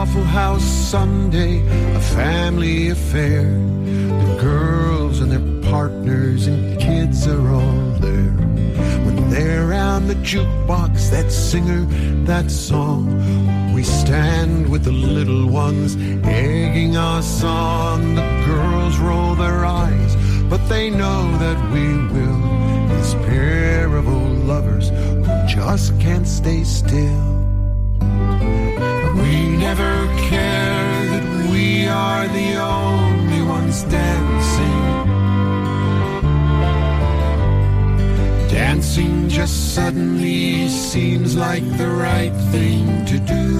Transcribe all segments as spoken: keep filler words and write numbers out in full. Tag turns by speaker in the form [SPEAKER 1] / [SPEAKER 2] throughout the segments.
[SPEAKER 1] Waffle House Sunday, a family affair. The girls and their partners and kids are all there. When they're around the jukebox, that singer, that song, we stand with the little ones, egging us on. The girls roll their eyes, but they know that we will. This pair of old lovers who just can't stay still. We never care that we are the only ones dancing. Dancing just suddenly seems like the right thing to do.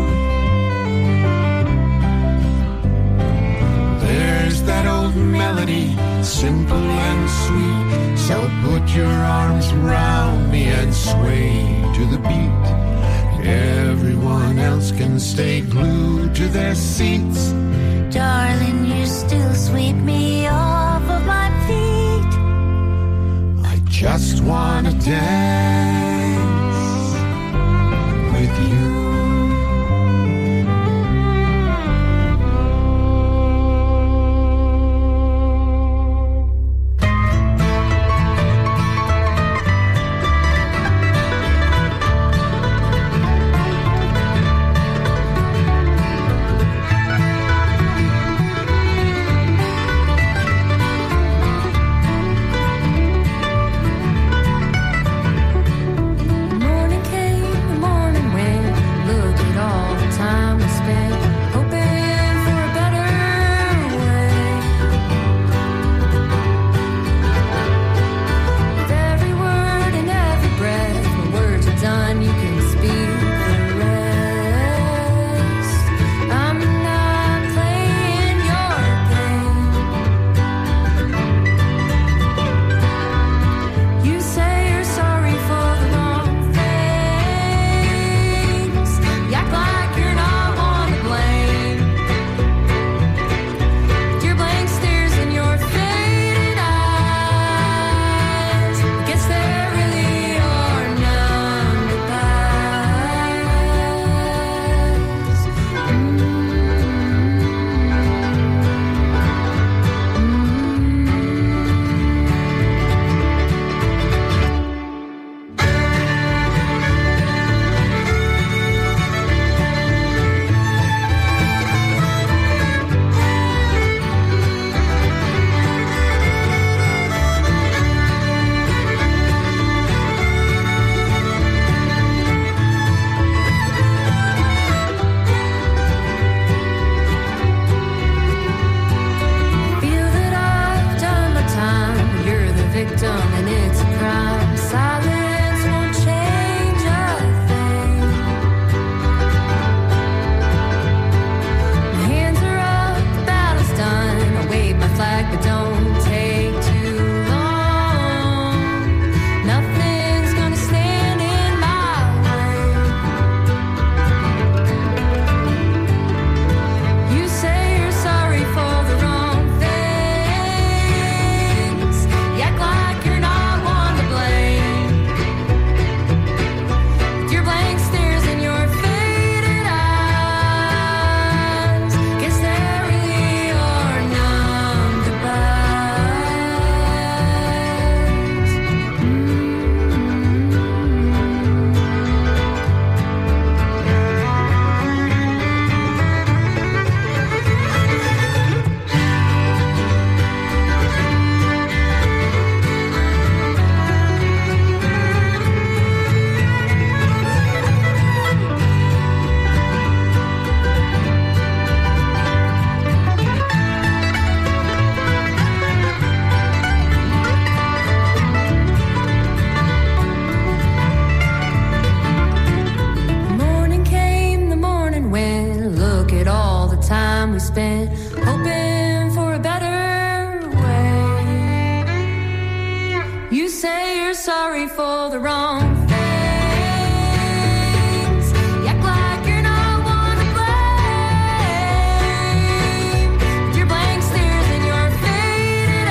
[SPEAKER 1] There's that old melody, simple and sweet. So put your arms around me and sway to the beat. Everyone else can stay glued to their seats.
[SPEAKER 2] Darling, you still sweep me off of my feet.
[SPEAKER 1] I just wanna dance with you.
[SPEAKER 3] sorry for the wrong things. You act like you're not one to blame. With your blank stares and your faded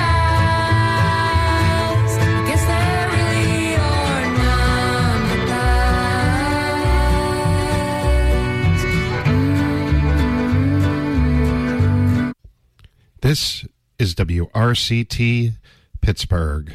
[SPEAKER 3] eyes, I guess there really are none but lies. Mm-hmm.
[SPEAKER 4] This is W R C T Pittsburgh.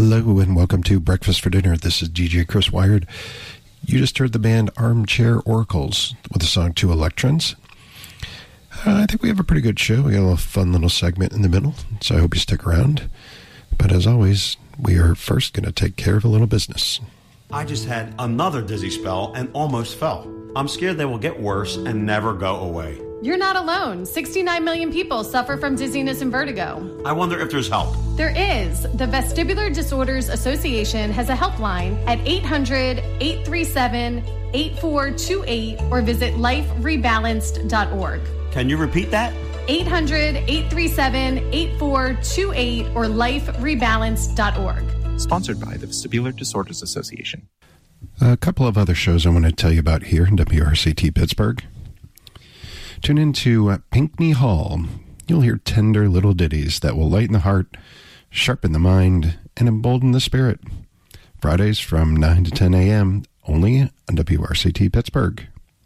[SPEAKER 4] Hello and welcome to Breakfast for Dinner. This is D J Chris Wired. You just heard the band Armchair Oracles with the song Two Electrons. Uh, I think we have a pretty good show. We got a little fun little segment in the middle, so I hope you stick around. But as always, we are first going to take care of a little business.
[SPEAKER 5] I just had another dizzy spell and almost fell. I'm scared they will get worse and never go away.
[SPEAKER 6] You're not alone. sixty-nine million people suffer from dizziness and vertigo.
[SPEAKER 5] I wonder if there's help.
[SPEAKER 6] There is. The Vestibular Disorders Association has a helpline at eight hundred, eight three seven, eight four two eight or visit life rebalanced dot org.
[SPEAKER 5] Can you repeat that?
[SPEAKER 6] eight hundred, eight three seven, eight four two eight or life rebalanced dot org.
[SPEAKER 7] Sponsored by the Vestibular Disorders Association.
[SPEAKER 4] A couple of other shows I want to tell you about here in W R C T Pittsburgh. Tune into uh, Pinckney Hall. You'll hear tender little ditties that will lighten the heart, sharpen the mind, and embolden the spirit. Fridays from nine to ten a.m. only on W R C T Pittsburgh.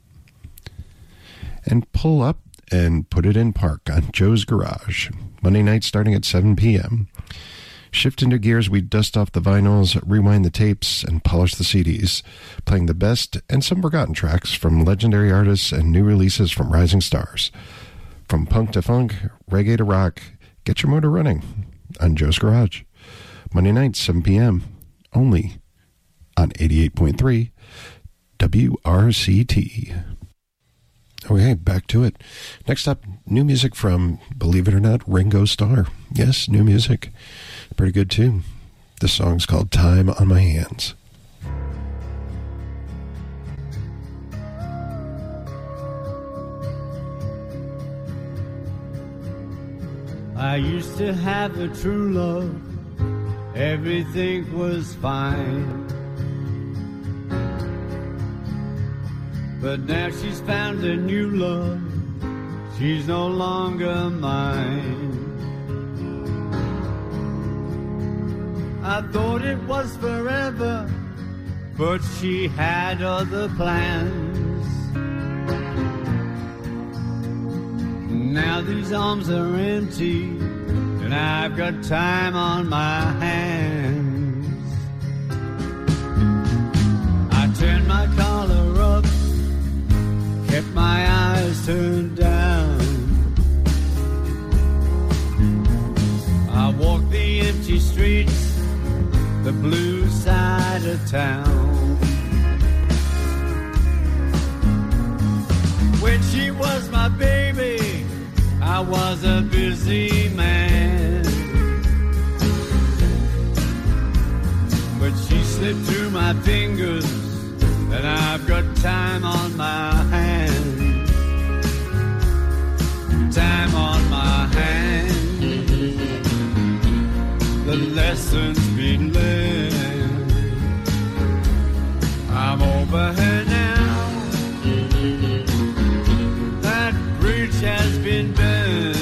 [SPEAKER 4] And pull up and put it in park on Joe's Garage. Monday night starting at seven p.m. Shift into gears, we dust off the vinyls, rewind the tapes, and polish the C Ds, playing the best and some forgotten tracks from legendary artists and new releases from rising stars. From punk to funk, reggae to rock, get your motor running on Joe's Garage. Monday night, seven p.m., only on eighty-eight point three W R C T. Okay, back to it. Next up, new music from, believe it or not, Ringo Starr. Yes, new music. Pretty good, too. This song's called Time on My Hands.
[SPEAKER 8] I used to have a true love. Everything was fine. But now she's found a new love. She's no longer mine. I thought it was forever, but she had other plans. Now these arms are empty, and I've got time on my hands. I turned my collar up, kept my eyes turned down. I walked the empty streets, the blue side of town. When she was my baby, I was a busy man. But she slipped through my fingers, and I've got time on my hands. Time on my hands. The lessons been learned. I'm over her now. That bridge has been burned.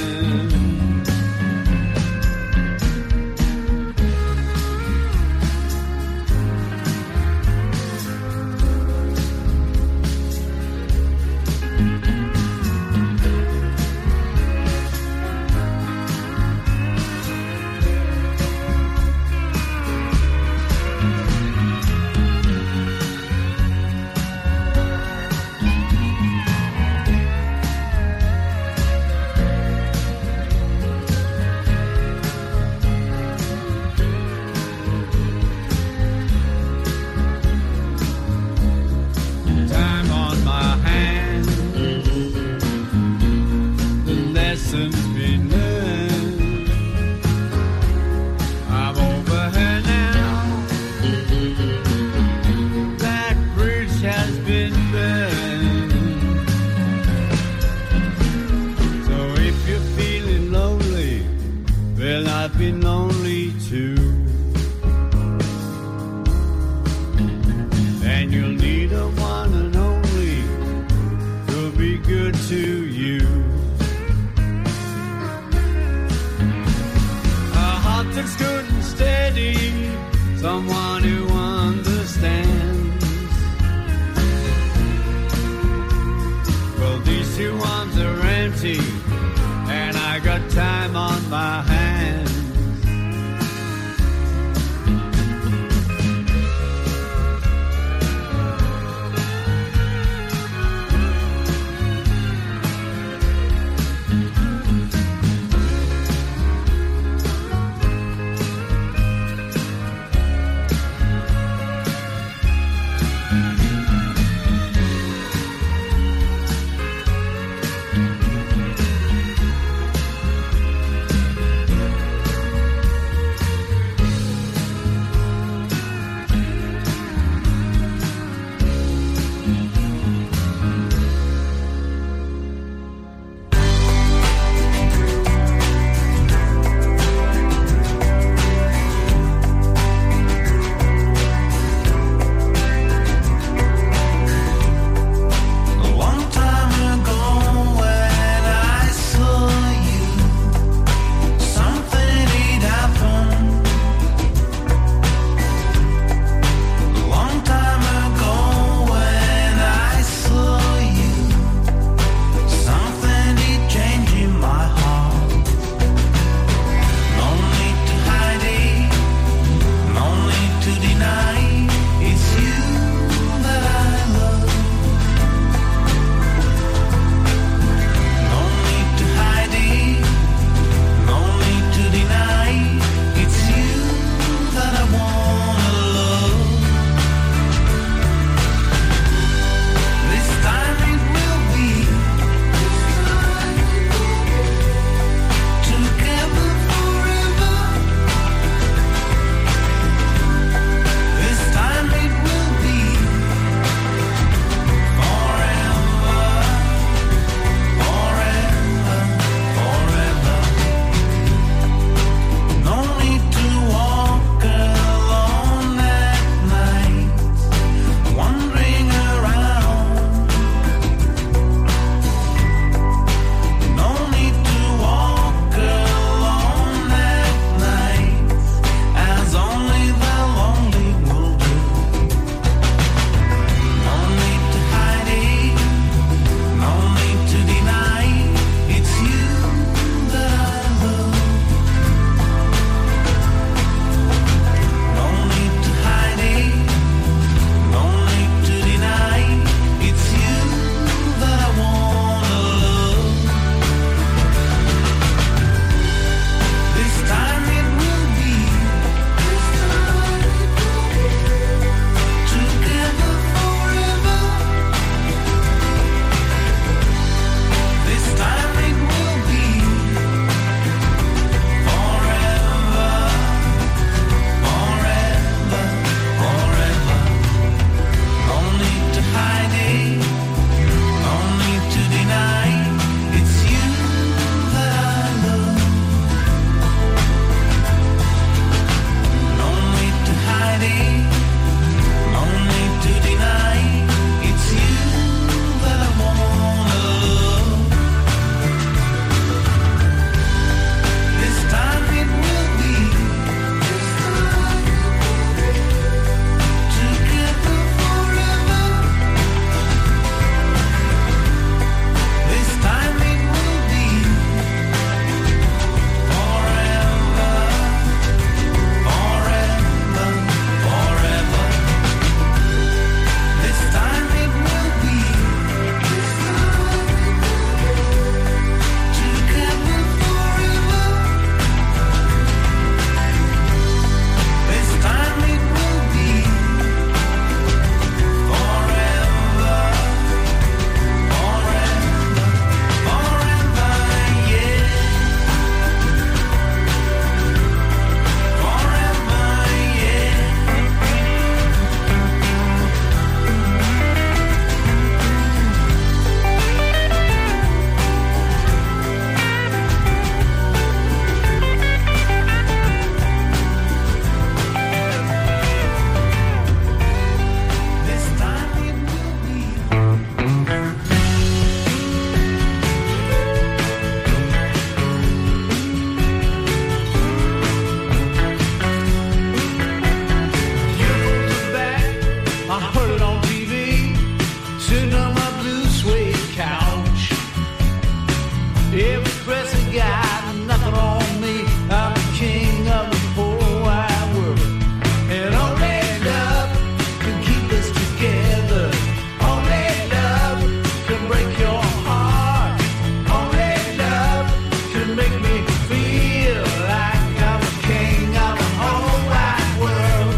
[SPEAKER 8] got nothing on me. I'm the king of the whole wide world. And only love can keep us together. Only love can break your heart. Only love can make me feel like I'm the king of the whole wide world.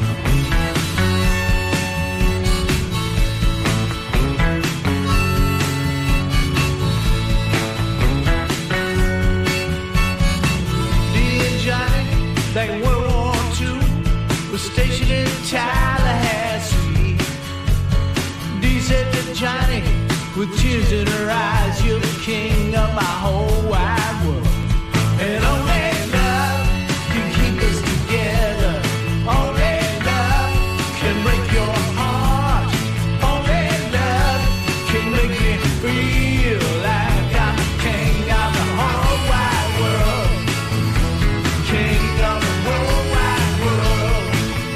[SPEAKER 8] Back in World War Two, was stationed in Tallahassee. Dee said to Johnny, with tears in her eyes, you're the king of my whole wide world. And only love can keep us together. Only love can break your heart. Only love can make me feel like I'm the king of the whole wide world. King of the whole wide world.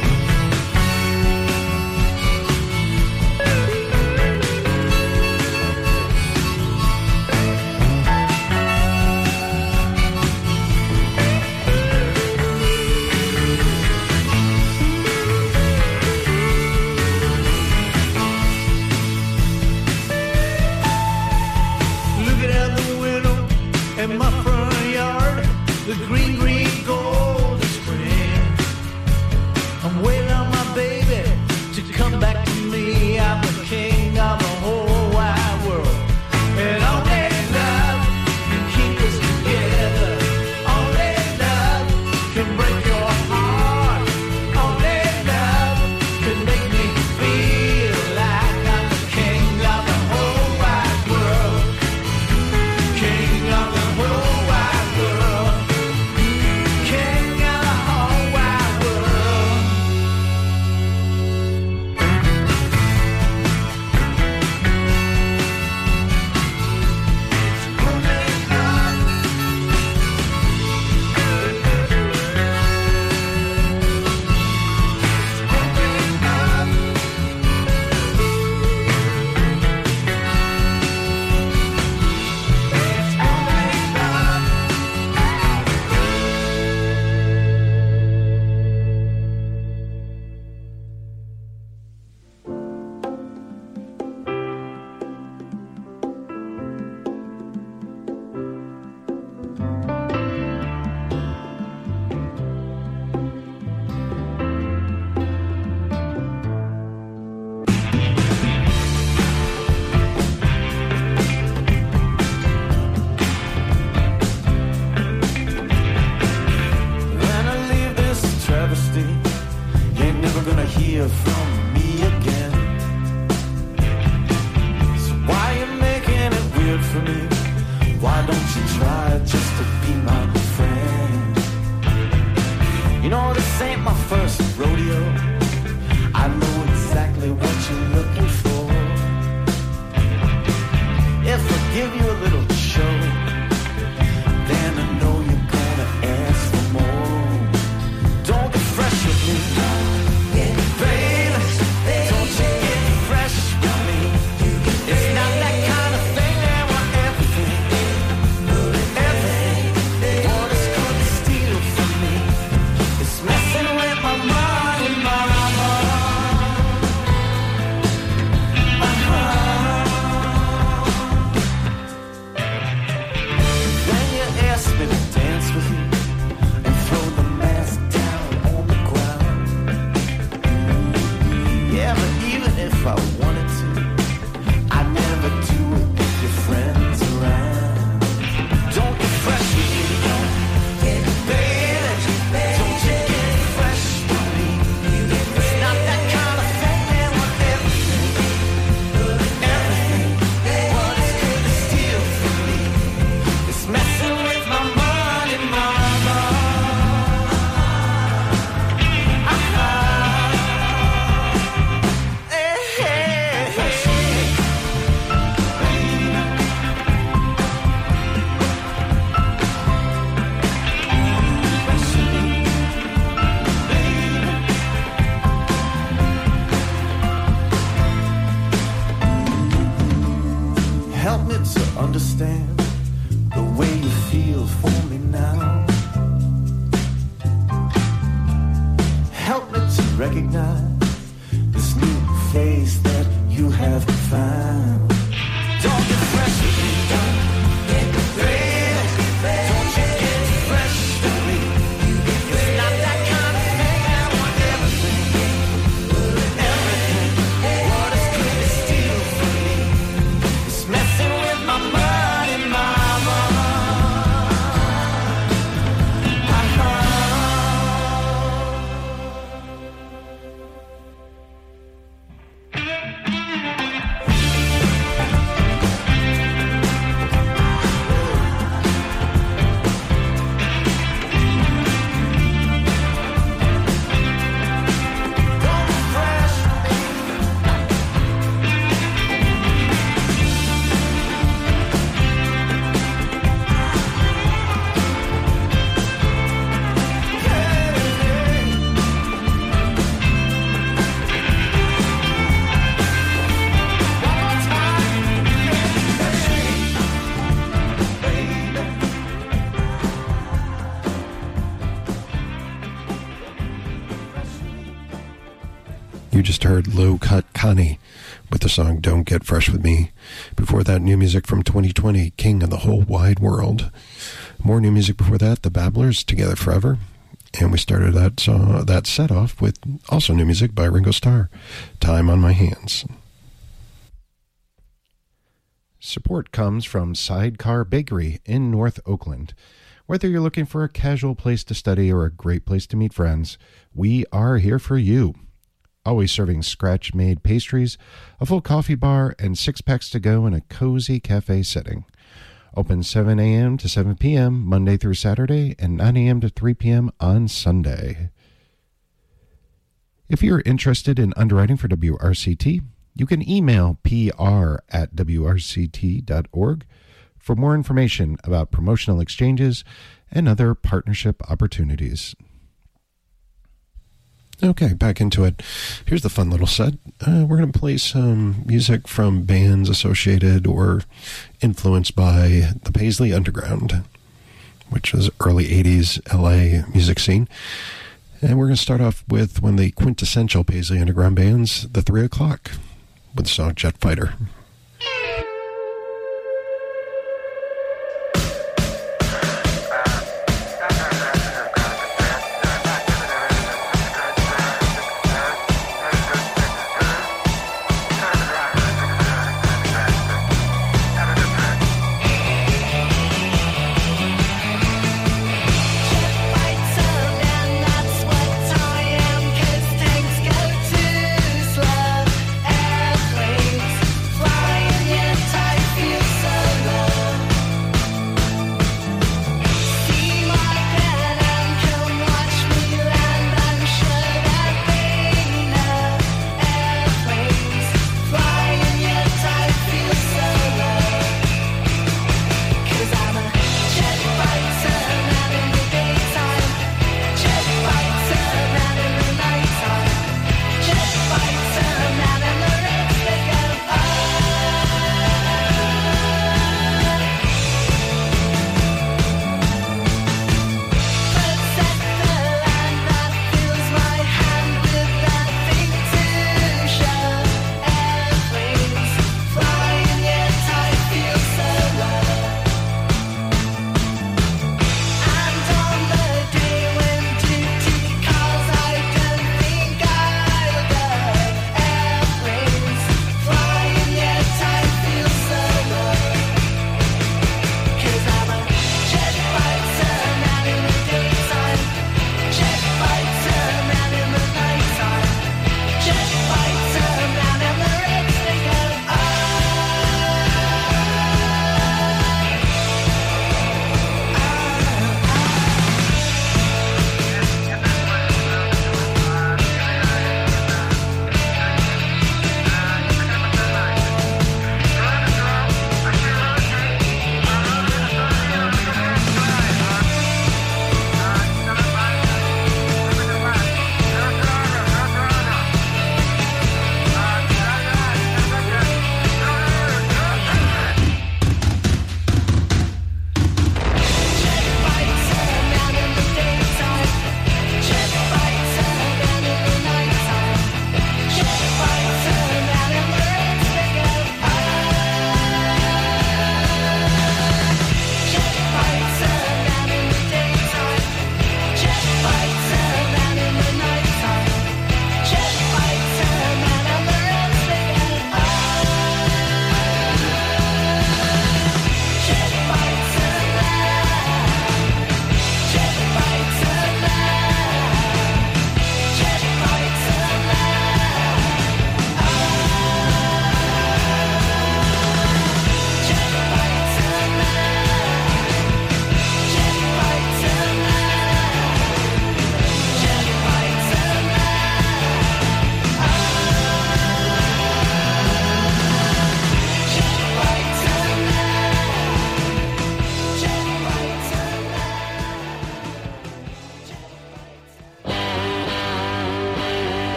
[SPEAKER 8] Looking out the window at my front yard, the green, green gold is spring. I'm waiting on my baby to come back to me. I'm the king of the whole wide world. And only love can keep us together. Only love can break your heart. Only love can make me feel like I'm the king of the whole wide world. King of the whole wide world. King of the whole wide world. When I leave this travesty, you ain't never gonna hear from me again. So why you making it weird for me? Why don't you try just to be my friend? You know this ain't my first rodeo. I know exactly what you're looking for. If I give you a little show, then I know you're gonna ask for more. Don't get fresh with me, baby. Don't you get fresh with me. It's not that kind of thing that want everything, everything. What is good to steal from me? It's messing with my mind, my mind. Uh-huh. When you ask me to dance with you and throw the mask down on the ground, yeah, but even if I wanted to, I'd never do it if your friends around. Don't get fresh with me, baby. Don't you get fresh with me. It's not that kind of thing that want everything, everything. What is good to steal from me? It's messing with my mind and my mind. Uh-huh. Hey, hey, hey. Help me to understand the way you feel
[SPEAKER 4] just heard Low Cut Connie with the song Don't Get Fresh With Me. Before that, new music from twenty twenty, King of the Whole Wide World. More new music before that, The Babblers, Together Forever. And we started that song, that set off with also new music by Ringo Starr, Time on My Hands. Support comes from Sidecar Bakery in North Oakland. Whether you're looking for a casual place to study or a great place to meet friends, we are here for you. Always serving scratch-made pastries, a full coffee bar, and six-packs to go in a cozy cafe setting. Open seven a.m. to seven p.m. Monday through Saturday and nine a.m. to three p.m. on Sunday. If you're interested in underwriting for W R C T, you can email P R at W R C T dot org for more information about promotional exchanges and other partnership opportunities. Okay, back into it. Here's the fun little set. Uh, we're going to play some music from bands associated or influenced by the Paisley Underground, which was early eighties L A music scene. And we're going to start off with one of the quintessential Paisley Underground bands, The Three O'Clock, with the song Jet Fighter.
[SPEAKER 9] Fly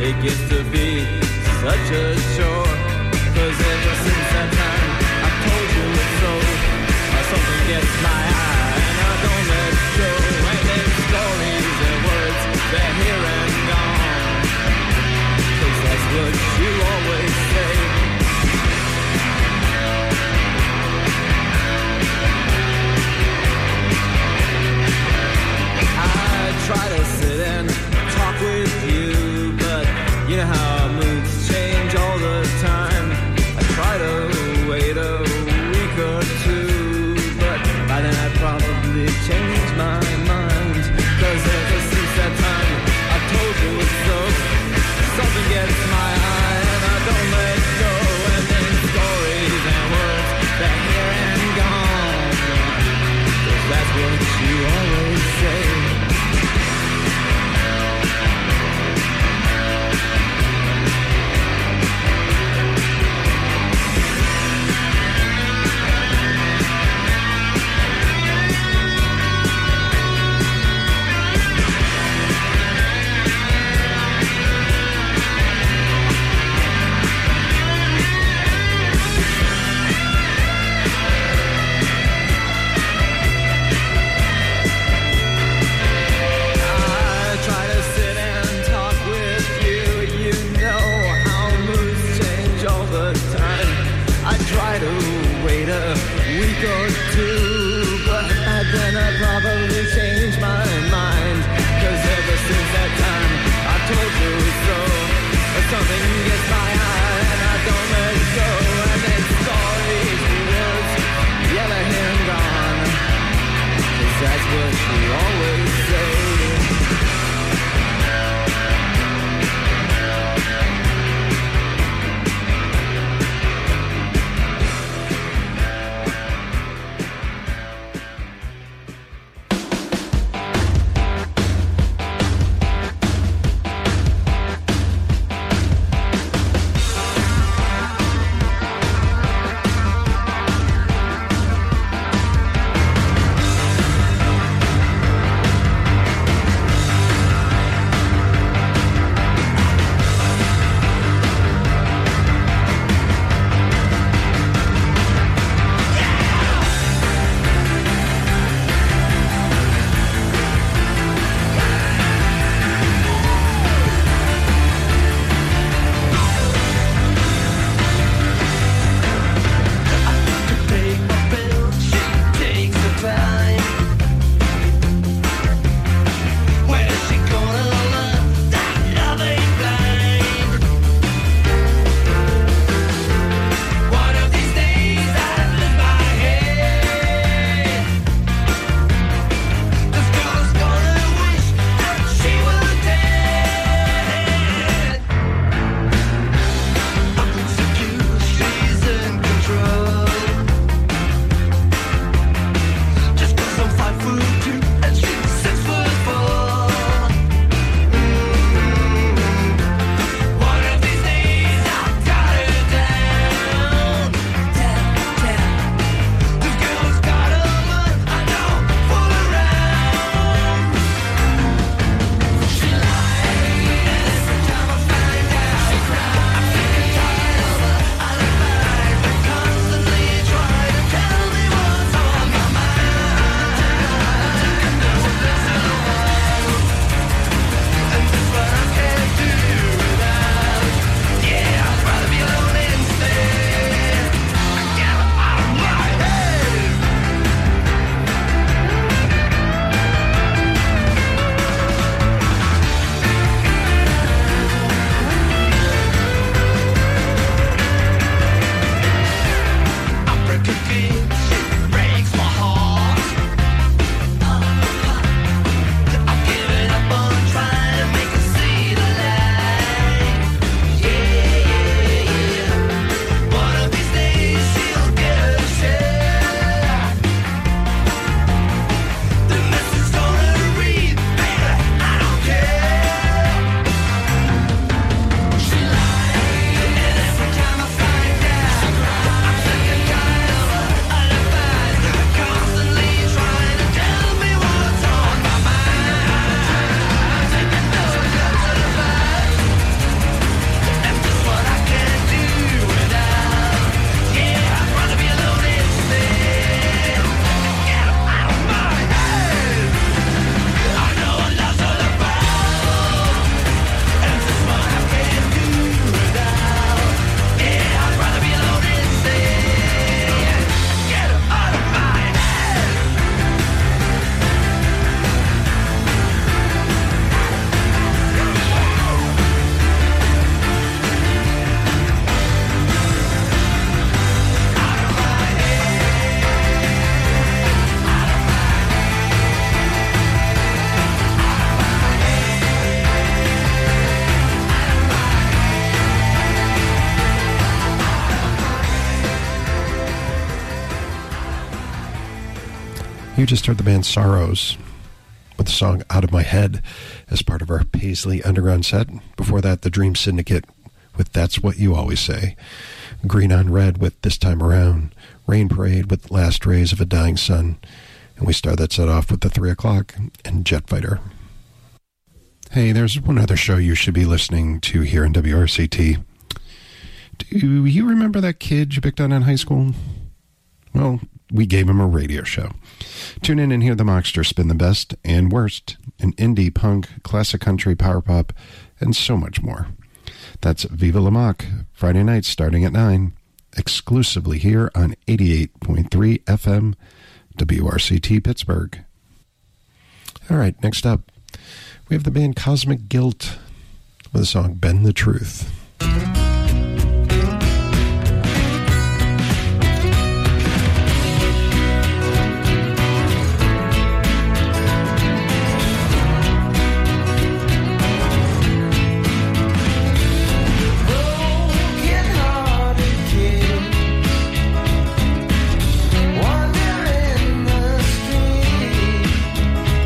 [SPEAKER 9] it gets to be such a chore. Cause ever since that time I told you it's so, uh, something gets my eye and I don't let go. And there's stories and words, they're here and gone. Cause that's what you always say. Try to sit and talk with you, but you know how moods change all the time. I try to wait a week or two, but by then I'd probably change my mind. Cause ever since that time I told you it's so, something gets my eye and I don't let go. And then stories and words, they're here and gone. Cause that's what you always say.
[SPEAKER 4] You just heard the band Sorrows with the song Out of My Head as part of our Paisley Underground set. Before that, the Dream Syndicate with That's What You Always Say. Green on Red with This Time Around. Rain Parade with Last Rays of a Dying Sun. And we start that set off with the three o'clock and Jet Fighter. Hey, there's one other show you should be listening to here in W R C T. Do you remember that kid you picked on in high school? Well, we gave him a radio show. Tune in and hear the Mockster spin the best and worst in indie, punk, classic country, power pop, and so much more. That's Viva La Mock, Friday nights starting at nine, exclusively here on eighty-eight point three F M, W R C T Pittsburgh. All right, next up, we have the band Cosmic Guilt with the song Bend the Truth.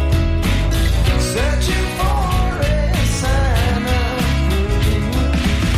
[SPEAKER 8] Searching for a sign of proof.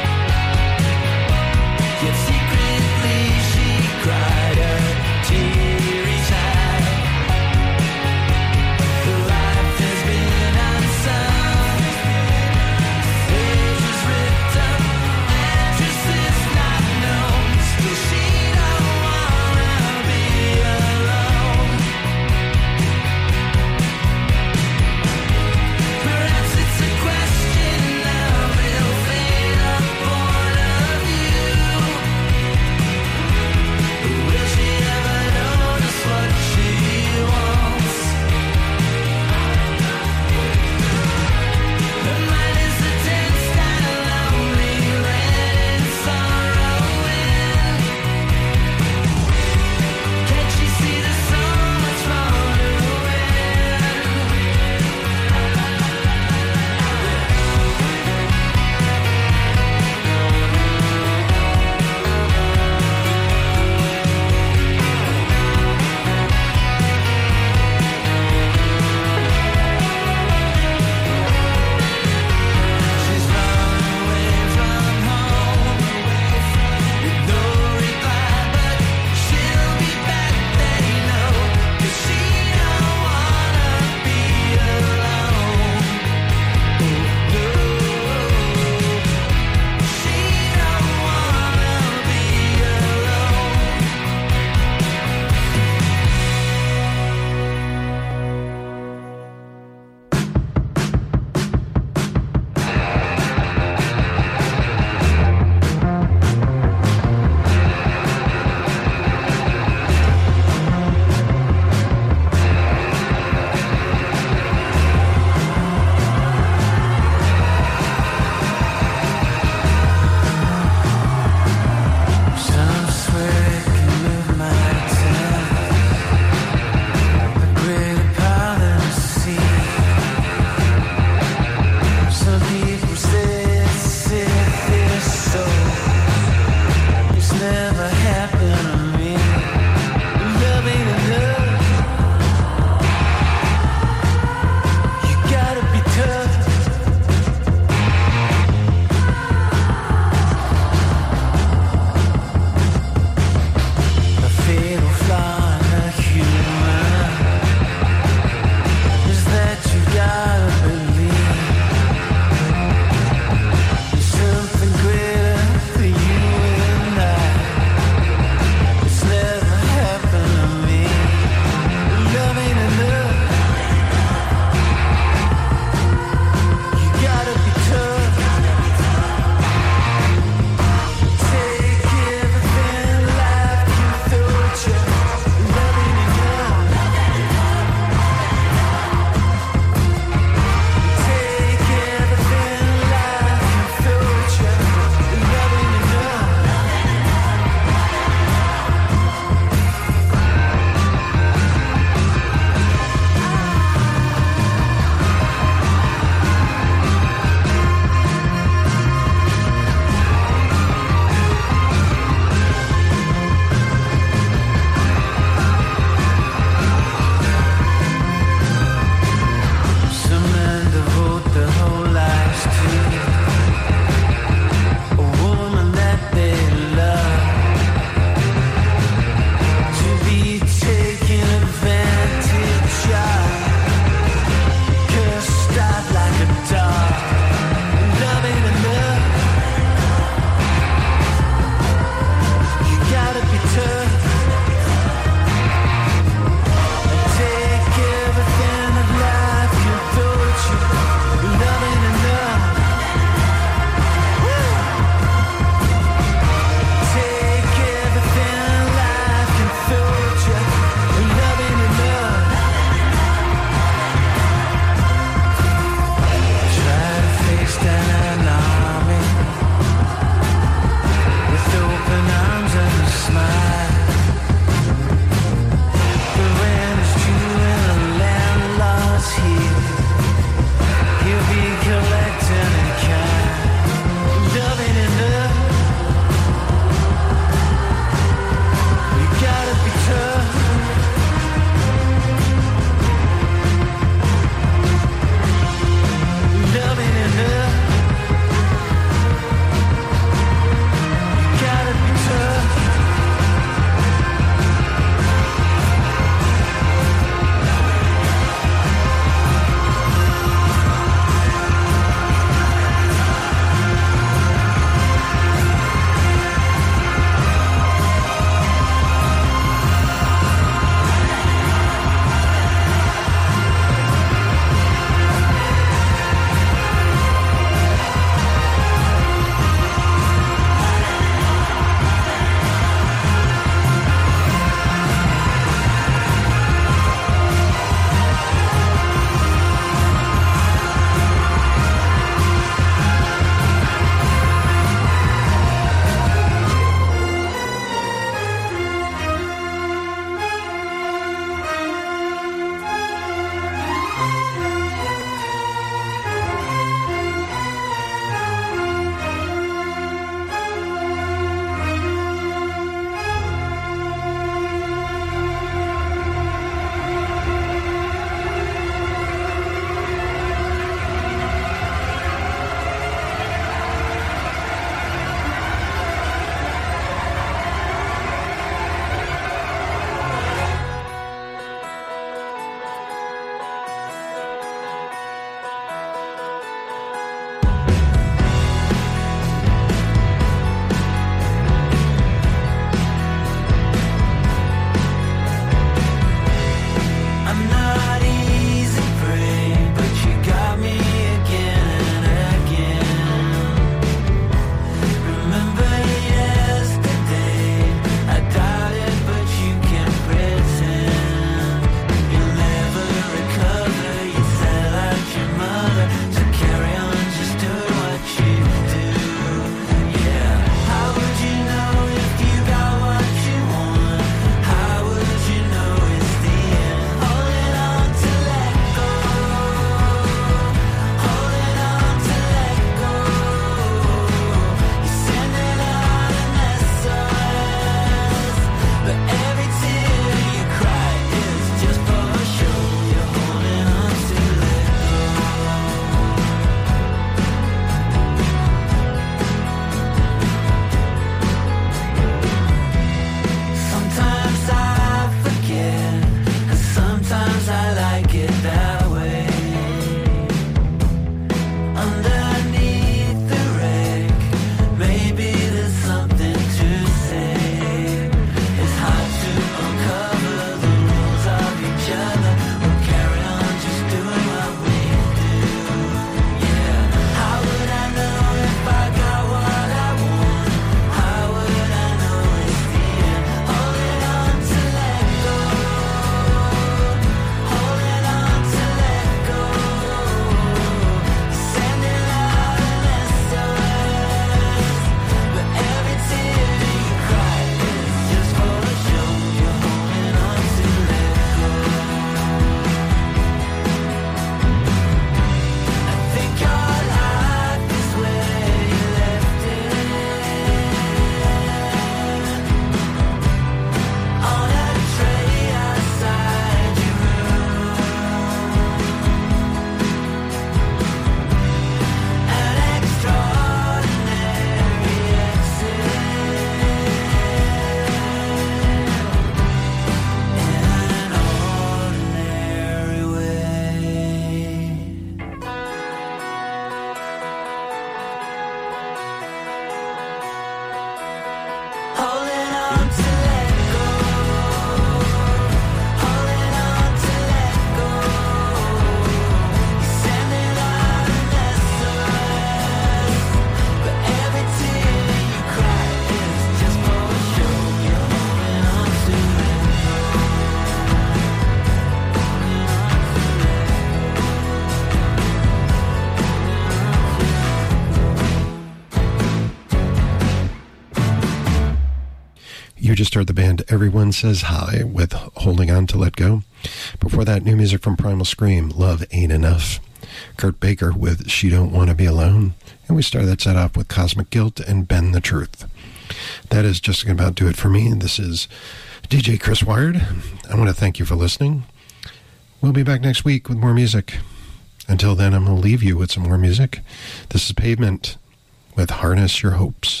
[SPEAKER 4] You just heard the band Everyone Says Hi with Holding On to Let Go. Before that, new music from Primal Scream, Love Ain't Enough. Kurt Baker with She Don't Want to Be Alone. And we started that set off with Cosmic Guilt and Bend the Truth. That is just going to about do it for me. This is D J Chris Wired. I want to thank you for listening. We'll be back next week with more music. Until then, I'm going to leave you with some more music. This is Pavement with Harness Your Hopes.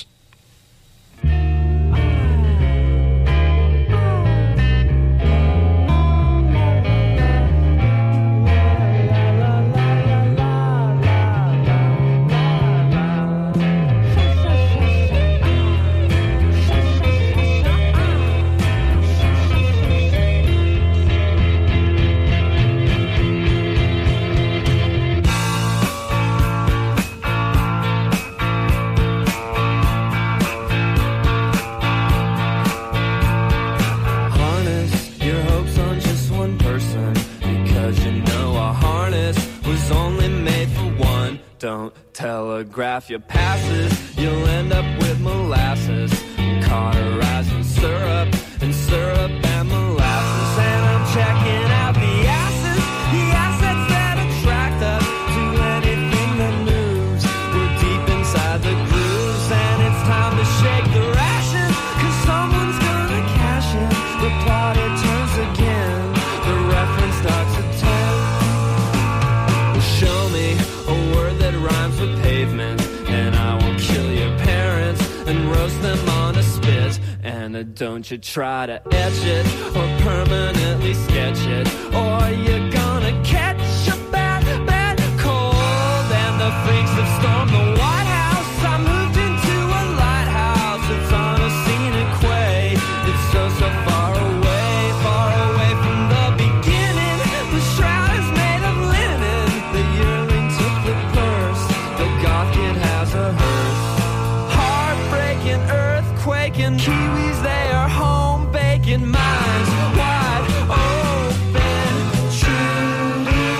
[SPEAKER 9] Don't telegraph your passes, you'll end up with molasses, cauterized in syrup, and syrup and molasses. And I'm checking out the acids, the assets that attract us to anything that moves. We're deep inside the grooves, and it's time to shake the ration, cause someone's gonna cash in. The plot, it turns again, the reference starts at ten. Well, show me a word that rhymes with pavement, and I will kill your parents and roast them on a spit. And uh, don't you try to etch it or permanently sketch it, or you're gonna catch a bad, bad cold. And the freaks have stormed the White House. I moved into a lighthouse. It's on a scenic quay. It's so, so far away, far away from the beginning. The shroud is made of linen. The yearling took the purse. The goth kid has a hearse. Heartbreaking, earthquaking, Kiwis, they are home baking, minds wide open, truly.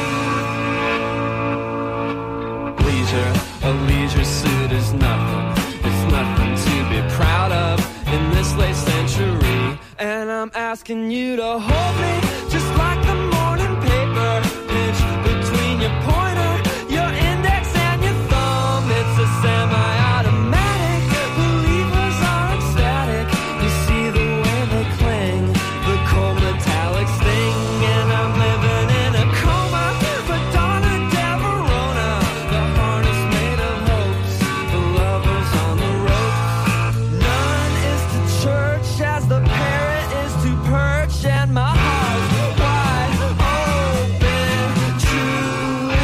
[SPEAKER 9] Leisure, a leisure suit is nothing. It's nothing to be proud of in this late century. And I'm asking you to hold me just like the morning paper. Pinch between your pointer, your index and your thumb. It's a semi-automatic. Believers are ecstatic. You see the way they cling, the cold metallic sting. And I'm living in a coma, Madonna de Verona. The harness made of hopes, the lovers on the ropes. None is to church as the parrot is to perch, and my heart's wide open, truly.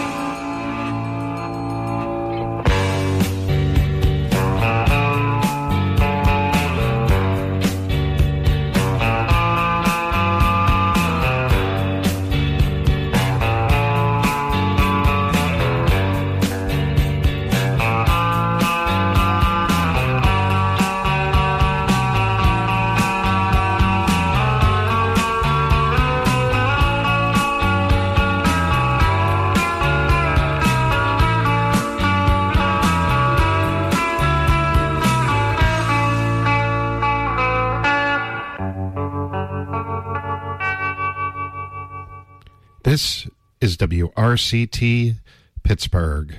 [SPEAKER 4] This is W R C T Pittsburgh.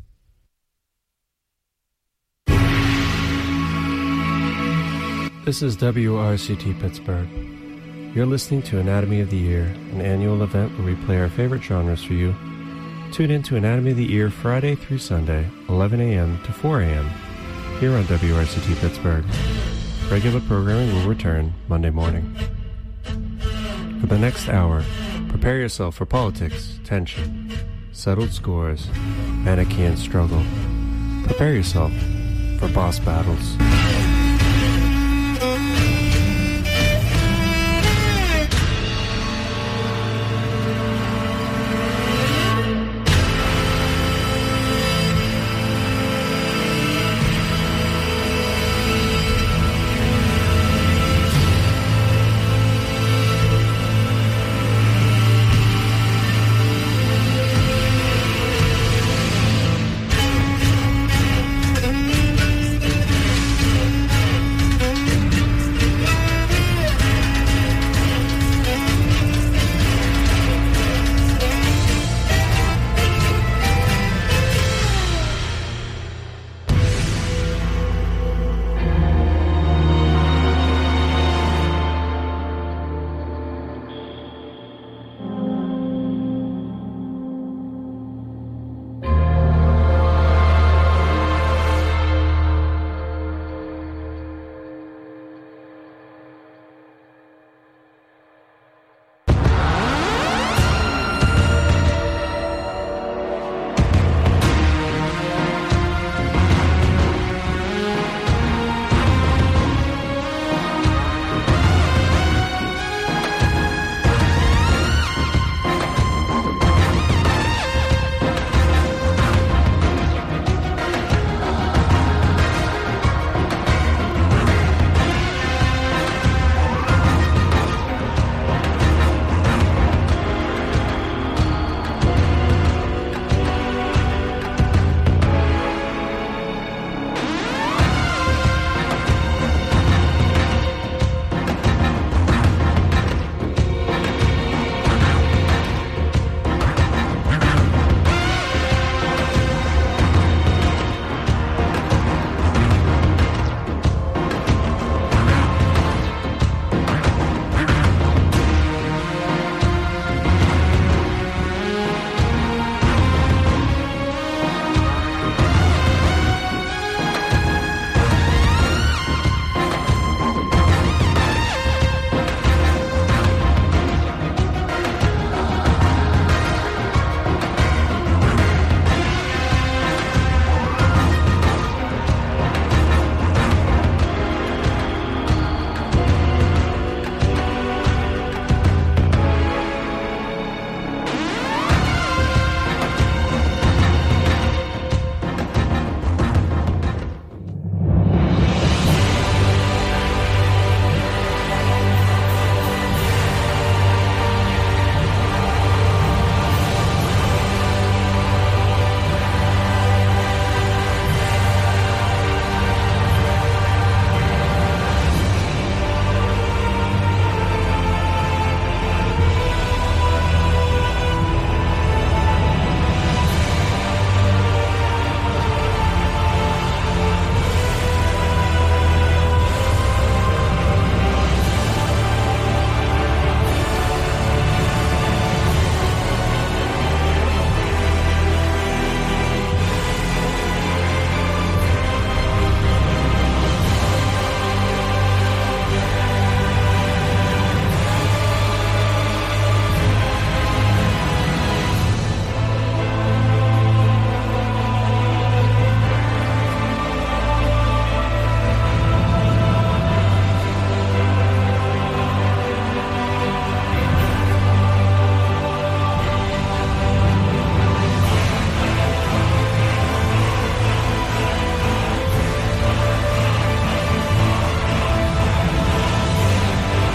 [SPEAKER 10] This is W R C T Pittsburgh. You're listening to Anatomy of the Ear, an annual event where we play our favorite genres for you. Tune in to Anatomy of the Ear Friday through Sunday, eleven a.m. to four a.m. here on W R C T Pittsburgh. Regular programming will return Monday morning. For the next hour, prepare yourself for politics, tension, settled scores, Manichaean struggle. Prepare yourself for boss battles.